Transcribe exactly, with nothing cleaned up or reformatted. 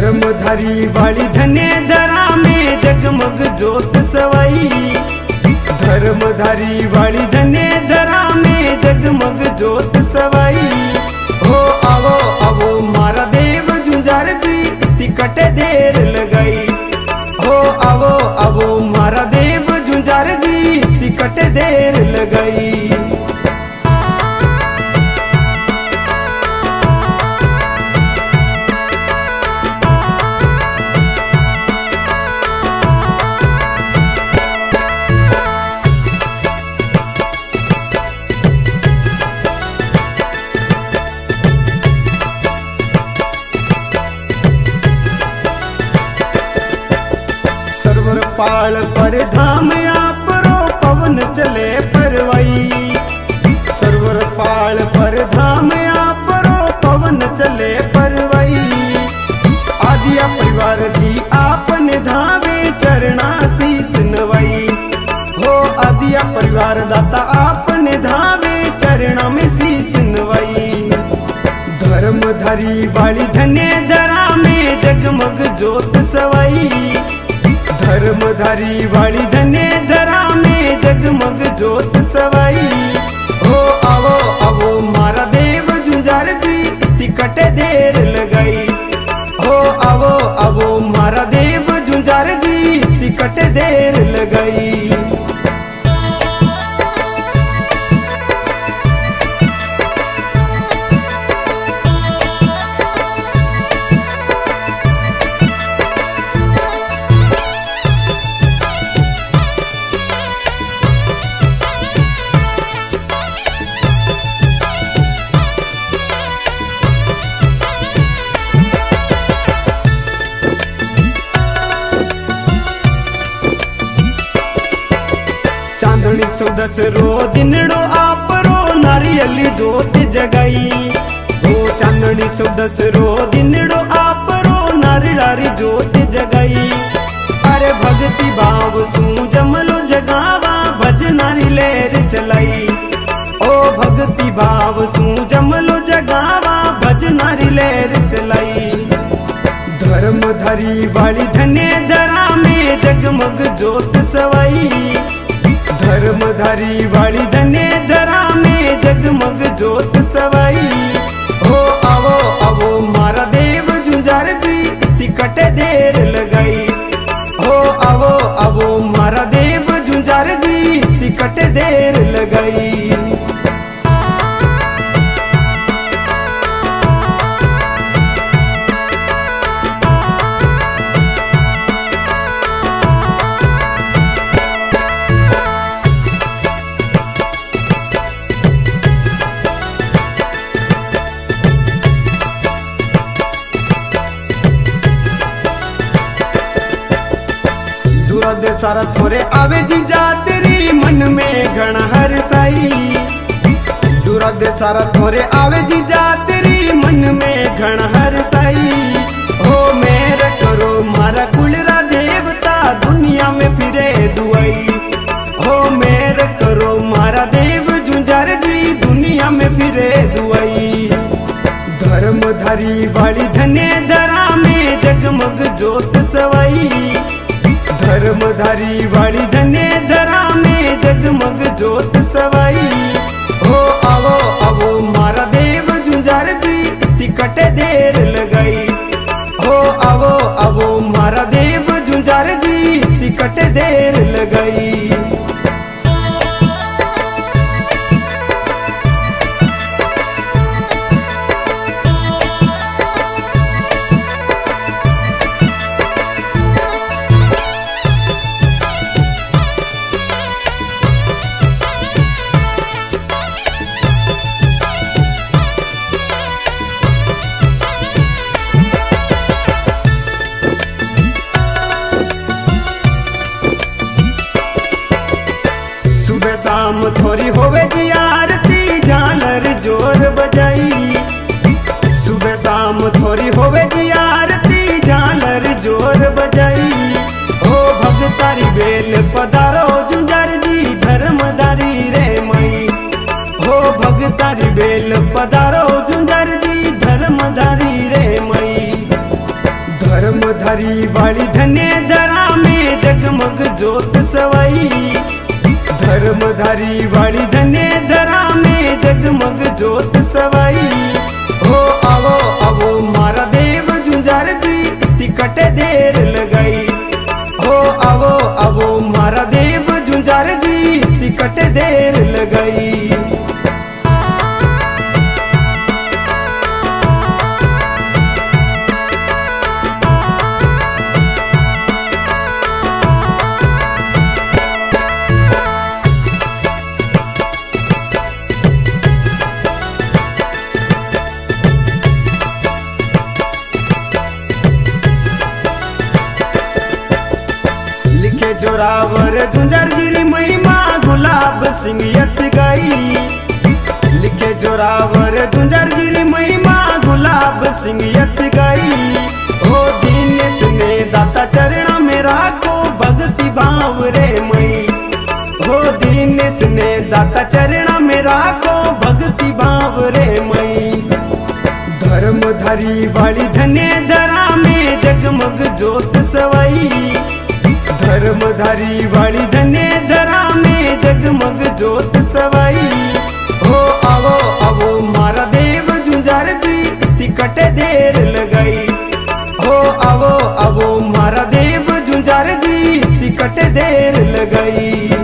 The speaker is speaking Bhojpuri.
धर्मधारी वाली धने धरा में जगमग जोत सवाई। धर्मधारी वाली धने धरा में जगमग जोत सवाई। हो आवो आवो मारा देव झुंझार जी टिकट देर लगाई। हो आवो आवो मारा देव झुंझार जी टिकट देर लगाई। सर्वर पाल पर धाम आपरो पवन चले परवाई। सर्वर पाल पर धाम आपरो पवन चले परवाई। आदिया परिवार जी आपने धावे चरणा शीस नवाई। हो आदिया परिवार दाता आपने धावे चरणा में शीस नवाई। धर्मधारी वाली धने धरा में जगमग जोत सवाई। धर्मधारी वाली धने धरा में जगमग जोत सवाई। हो आवो आवो मारा देव झुंझार जी टिकट देर लगाई। हो आवो आवो मारा देव झुंझार जी टिकट देर लगाई। चांदनी चौदस रो दिनड़ो आपरो नारियल जोत जगाई। हो चांदनी चौदस रो दिनड़ो आपरो नारियल जोत जगाई। अरे भक्ति भाव सू जमलो जगावा भजनारी लहर चलाई। ओ भक्ति भाव सू जमलो जगावा भजनारी लहर चलाई। धर्मधारी वाली धने धरा में जगमग जोत सवाई। धर्मधारी वाली धने धरा में जगमग जोत सवाई। हो आवो आवो मारा देव झुंझार जी टिकट देर लगाई। हो आवो आवो मारा देव झुंझार जी टिकट देर लगाई। दूर सारा थोरे आवे जी जातरी मन में घण हर साई। दूर सारा थोरे आवे जी जातरी मन में घण हर साई। हो मेरा करो मारा कुलरा देवता दुनिया में फिरे दुआई। हो मेरा करो मारा देव झुंझार जी दुनिया में फिरे दुआई। धर्मधारी वाली धने धरा में जगमग जोत सवाई। धर्मधारी वाली धने धरा में जगमग जोत सवाई। हो आवो आवो मारा देव झुंझार जी टिकट देर लगाई। हो आवो आवो मारा देव झुंझार जी टिकट देर लगाई। शाम थोड़ी होवे जी आरती झालर जोर बजाई। सुबह शाम थोड़ी होवे जी आरती झालर जोर बजाई। हो भगतारी बेल पधारो झुंझार जी धर्मधारी रे मई। हो भगतारी बेल पधारो झुंझार जी धर्मधारी रे मई। धरी वाली धने धरा में जगमग जोत सवाई। धर्म धरी वाली धने धरा में जगमग जोत सवाई। हो आवो आवो मारा देव झुंझार जी टिकट देर लगाई। हो आवो आवो मारा देव झुंझार जी टिकट देर लगाई। लिखे जोरावर झुंझार जी री महिमा गुलाब सिंह यस गाई। लिखे जोरावर झुंझार जी री महिमा गुलाब सिंह यस गाई। हो दीनेश ने दाता चरणा में राखो भक्ति भाव रे मई। हो दीनेश ने दाता चरणा में राखो भक्ति भाव रे मई। धर्म धरी वाली धने धरा में जगमग जोत सवाई। धर्म धरी वाली धने धरा में जगमग जोत सवाई। हो आवो आवो मारा देव झुंझार जी टिकट देर लगाई। हो आवो आवो मारा देव झुंझार जी टिकट देर लगाई।